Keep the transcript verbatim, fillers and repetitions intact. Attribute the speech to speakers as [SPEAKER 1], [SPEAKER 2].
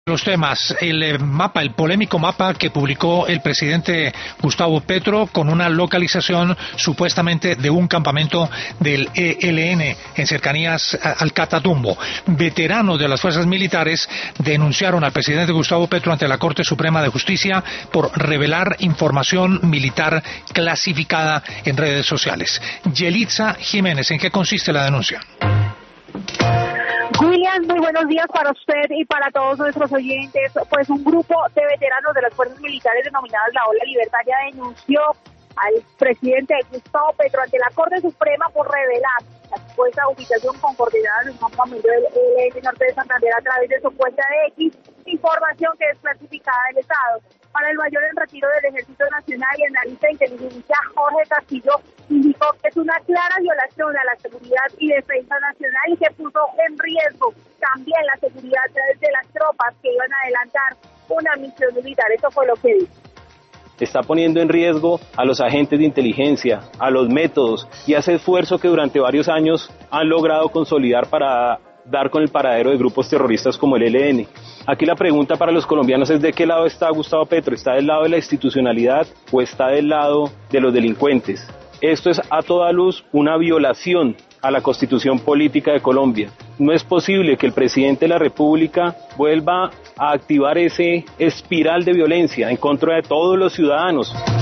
[SPEAKER 1] Los temas, el mapa, el polémico mapa que publicó el presidente Gustavo Petro con una localización supuestamente de un campamento del E L N en cercanías al Catatumbo. Veteranos de las fuerzas militares denunciaron al presidente Gustavo Petro ante la Corte Suprema de Justicia por revelar información militar clasificada en redes sociales. Yelitza Jiménez, ¿en qué consiste la denuncia?
[SPEAKER 2] William, muy buenos días para usted y para todos nuestros oyentes. Pues un grupo de veteranos de las fuerzas militares denominadas la Ola Libertaria denunció al presidente Gustavo Petro ante la Corte Suprema por revelar la supuesta ubicación con coordenadas de un campamento del E L N norte de Santander a través de su cuenta de X, información que es clasificada del Estado. Para el mayor en retiro del Ejército Nacional y analista de inteligencia Jorge Castillo, indicó que es una clara violación a la seguridad y defensa nacional y que puso en riesgo también la seguridad de las tropas que iban a adelantar una misión militar. Eso fue lo que dijo.
[SPEAKER 3] Está poniendo en riesgo a los agentes de inteligencia, a los métodos y a ese esfuerzo que durante varios años han logrado consolidar para dar con el paradero de grupos terroristas como el E L N. Aquí la pregunta para los colombianos es: ¿de qué lado está Gustavo Petro? ¿Está del lado de la institucionalidad o está del lado de los delincuentes? Esto es a toda luz una violación a la Constitución Política de Colombia. No es posible que el presidente de la República vuelva a activar ese espiral de violencia en contra de todos los ciudadanos.